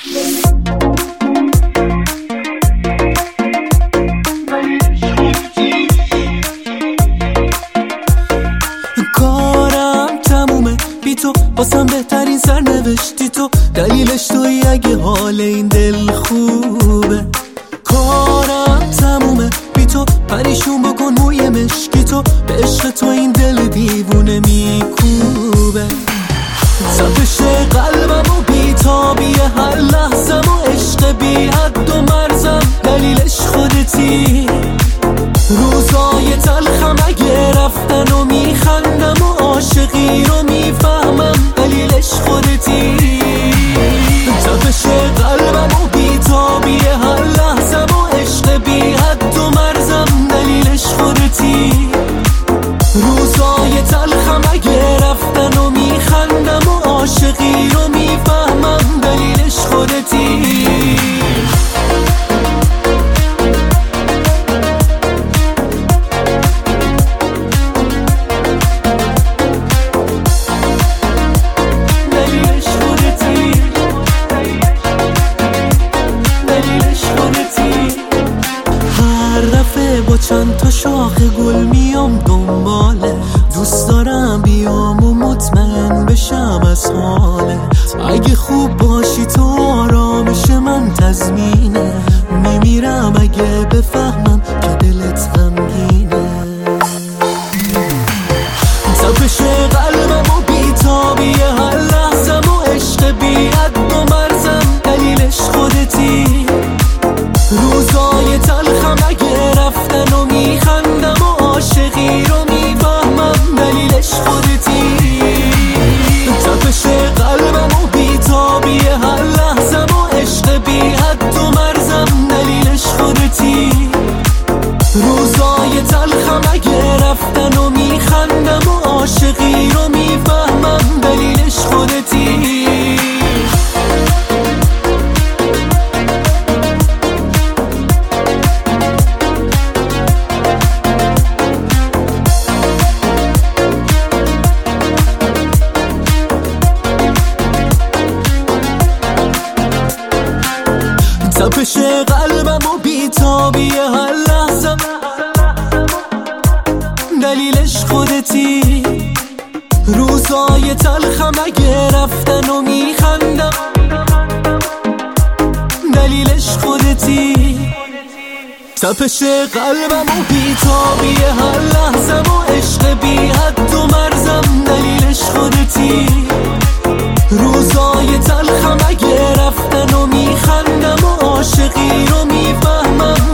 کارم تمومه بی تو، واسم بهترین سرنوشتی تو، دلیلش توی اگه حال این دل خوبه. کارم تمومه بی تو، پریشون بکن موی مشکی تو، به عشق تو این دل دیوونه میکوبه. تپش قلبم و بیتابی هر لحظم و عشق بی حد و مرزم، دلیلش خودتی. روزای تلخم اگه رفتن و میخندم و عاشقی رو میفهمم، دلیلش خودتی. تپش قلبم و بیتابی هر لحظم و عشق بی حد و مرزم، دلیلش خودتی. روزای تلخم اگه رفتن و میخندم و عاشقی رو میفهمم، دلیلش خودتی. با چند تا شاخ گل میام دنباله، دوست دارم بیام و مطمئن بشم از حالت. اگه خوب باشی تو آرامش من تضمینه، میمیرم اگه بفهمم که دلت غمگینه. تپش قلبم و بیتابی هر لحظم و عشق بی حد و مرزم، دلیلش خودتی. روزای تلخم اگه رفتن و میخندم و عاشقی رو میفهمم، دلیلش خودتی. تپش قلبم و بیتابی هر لحظم و عشق بی حد و مرزم، دلیلش خودتی. روزای تلخم اگه رفتن و میخندم و عاشقی رو میفهمم، دلیلش خودتی. تپش قلبم و بیتابی هر لحظم، دلیلش خودتی. روزای تلخم اگه رفتن و میخندم، دلیلش خودتی. تپش قلبم و بیتابی هر لحظم و عشق بی حد و مرزم، دلیلش خودتی. روزای تلخم اگه رفتن و میخندم و عاشقی رو میفهمم،